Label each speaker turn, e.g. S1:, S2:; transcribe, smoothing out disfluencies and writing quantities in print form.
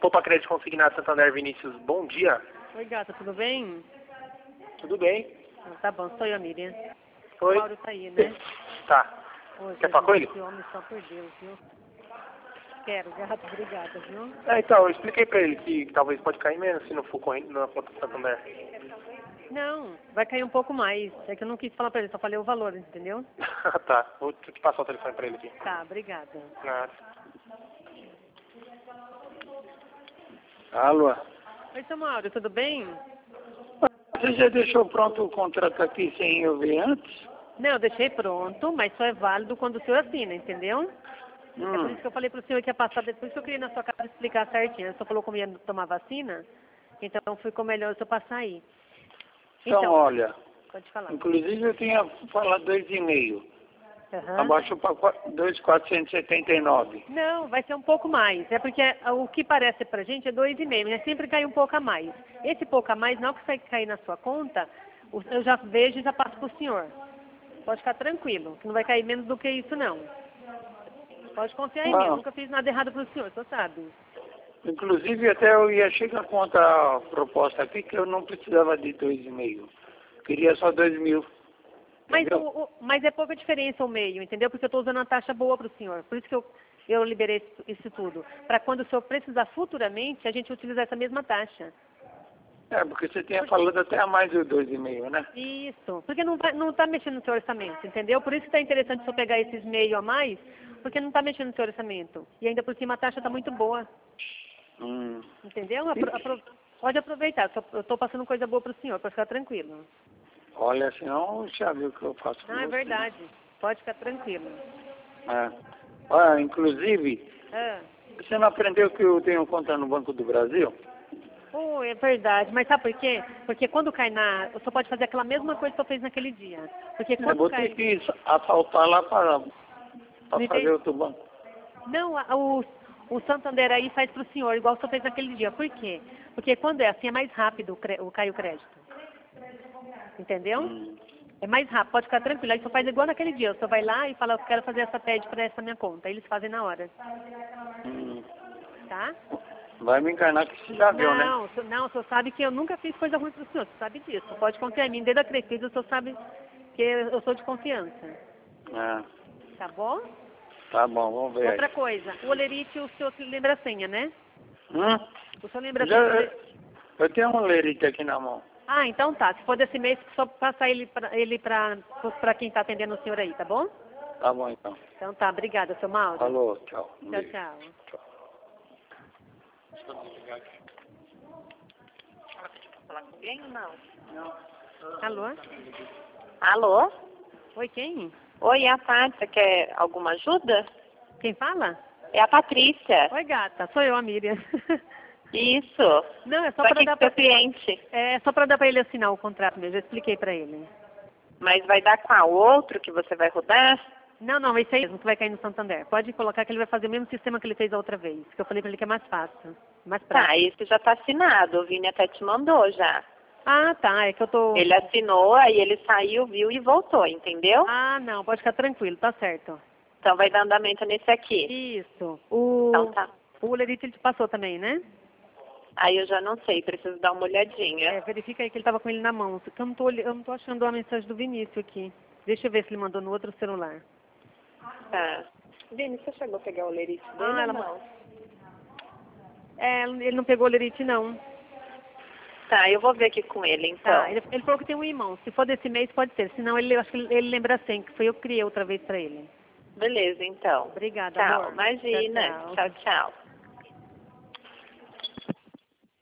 S1: Poupa Crédito Consignado Santander, Vinícius, bom dia.
S2: Oi, gata, tudo bem?
S1: Tudo bem?
S2: Tá bom, sou eu, Miriam.
S1: Oi?
S2: O Mauro tá aí, né?
S1: Tá. Quer falar com ele?
S2: Esse homem só por Deus, viu? Quero, gato, obrigada, viu?
S1: Então, eu expliquei pra ele que talvez pode cair menos se não for correndo na conta do Santander.
S2: Não, vai cair um pouco mais. É que eu não quis falar pra ele, só falei o valor, entendeu?
S1: Tá, vou te passar o telefone pra ele aqui.
S2: Tá, obrigada.
S1: Nada.
S3: Alô?
S2: Oi, seu Mauro, tudo bem?
S3: Você já deixou pronto o contrato aqui sem eu ver antes?
S2: Não, eu deixei pronto, mas só é válido quando o senhor assina, entendeu? É por isso que eu falei pro senhor que ia passar, depois que eu queria ir na sua casa explicar certinho. Ele só falou como ia tomar vacina, então ficou melhor eu só passar aí.
S3: Então, olha,
S2: Pode falar.
S3: inclusive eu tinha falado 2,5.
S2: Aham.
S3: Abaixo para 2,479.
S2: Não, vai ser um pouco mais. É porque o que parece pra gente é 2,5, mas sempre cai um pouco a mais. Esse pouco a mais, não que vai cair na sua conta, eu já vejo e já passo pro senhor. Pode ficar tranquilo, que não vai cair menos do que isso, não. Pode confiar em mim, eu nunca fiz nada errado pro senhor, você sabe.
S3: Inclusive até eu ia chegar contra a proposta aqui que eu não precisava de 2,5. Queria só 2.000.
S2: Mas é pouca diferença o meio, entendeu? Porque eu estou usando uma taxa boa para o senhor. Por isso que eu liberei isso tudo. Para quando o senhor precisar futuramente, a gente utilizar essa mesma taxa.
S3: É, porque você tinha falado até a mais do 2,5, né?
S2: Isso. Porque não está mexendo no seu orçamento, entendeu? Por isso que está interessante o senhor pegar esses meio a mais, porque não está mexendo no seu orçamento. E ainda por cima a taxa está muito boa. Entendeu? Pode aproveitar. Eu estou passando coisa boa para o senhor, para ficar tranquilo.
S3: Olha, senão já viu o que eu faço com
S2: Não, é
S3: você.
S2: verdade. Pode ficar tranquilo.
S3: É. Olha, inclusive,
S2: Ah.
S3: você não aprendeu que eu tenho conta no Banco do Brasil?
S2: Oh, é verdade. Mas sabe por quê? Porque quando cai o senhor pode fazer aquela mesma coisa que eu fiz naquele dia. Porque
S3: Eu
S2: quando
S3: vou
S2: cai...
S3: ter que assaltar lá para fazer outro banco.
S2: Não, o Santander aí faz para o senhor, igual o senhor fez naquele dia. Por quê? Porque quando é assim, é mais rápido cai o crédito. Entendeu? É mais rápido, pode ficar tranquilo. Aí o senhor faz igual naquele dia. O senhor vai lá e fala, eu quero fazer essa TED para essa minha conta. Aí eles fazem na hora. Tá?
S3: Vai me enganar que você já viu, né?
S2: Não, o senhor sabe que eu nunca fiz coisa ruim para o senhor. O senhor sabe disso. Pode confiar em mim. Desde a Crefisa, o senhor sabe que eu sou de confiança. Tá bom?
S3: Tá bom, vamos ver.
S2: Outra coisa. O Olerite, o senhor se lembra a senha, né? O senhor lembra a
S3: Já,
S2: senha?
S3: eu tenho um lerite aqui na mão.
S2: Ah, então tá. Se for desse mês, só passar ele pra quem tá atendendo o senhor aí, tá bom?
S3: Tá bom, então.
S2: Então tá. Obrigada, seu Mauro.
S3: Falou, tchau.
S2: Tchau, tchau.
S3: Tchau.
S4: Falar com alguém ou não?
S2: Alô?
S4: Alô?
S2: Oi, quem?
S4: Oi, é a Tati. Você quer alguma ajuda?
S2: Quem fala?
S4: É a Patrícia.
S2: Oi, gata. Sou eu, a Miriam.
S4: Isso.
S2: Não, é só
S4: Pra
S2: pra
S4: que
S2: dar
S4: seu cliente?
S2: É só pra dar pra ele assinar o contrato mesmo. Eu expliquei pra ele.
S4: Mas vai dar com a outro que você vai rodar?
S2: Não, esse aí mesmo que vai cair no Santander. Pode colocar que ele vai fazer o mesmo sistema que ele fez a outra vez. Que eu falei pra ele que é mais fácil. Mais prático.
S4: Tá, esse já tá assinado. O Vini até te mandou já.
S2: Ah, tá. É que eu tô...
S4: Ele assinou, aí ele saiu, viu e voltou, entendeu?
S2: Ah, não. Pode ficar tranquilo. Tá certo.
S4: Então vai dar andamento nesse aqui.
S2: Isso.
S4: Então tá.
S2: O Lerite ele te passou também, né?
S4: Aí eu já não sei, preciso dar uma olhadinha.
S2: Verifica aí que ele tava com ele na mão. Porque eu não tô achando a mensagem do Vinícius aqui. Deixa eu ver se ele mandou no outro celular.
S4: Tá. Vini, você chegou a pegar o lerite dele ou não?
S2: Ele não pegou o Lerite, não.
S4: Tá, eu vou ver aqui com ele, então.
S2: Tá, ele falou que tem um irmão. Se for desse mês, pode ser. Senão, eu acho que ele lembra assim, que foi eu que criei outra vez pra ele.
S4: Beleza, então.
S2: Obrigada,
S4: Tchau,
S2: amor.
S4: imagina.
S2: Tchau.
S4: Tchau, tchau.